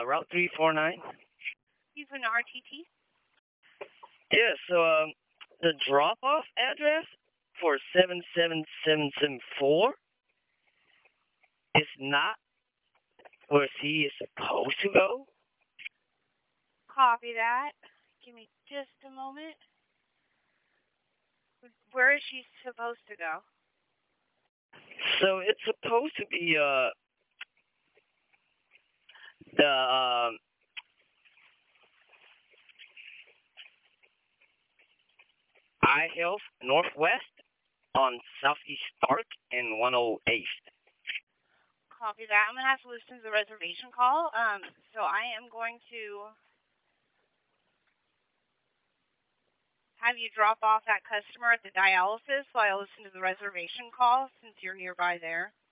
Route 349. You've an RTT? Yeah, so the drop-off address for 77774 is not where he is supposed to go. Copy that. Give me just a moment. Where is she supposed to go? So it's supposed to be the iHealth Northwest on Southeast Stark and 108th. Copy that. I'm going to have to listen to the reservation call. So I am going to have you drop off that customer at the dialysis while I listen to the reservation call since you're nearby there.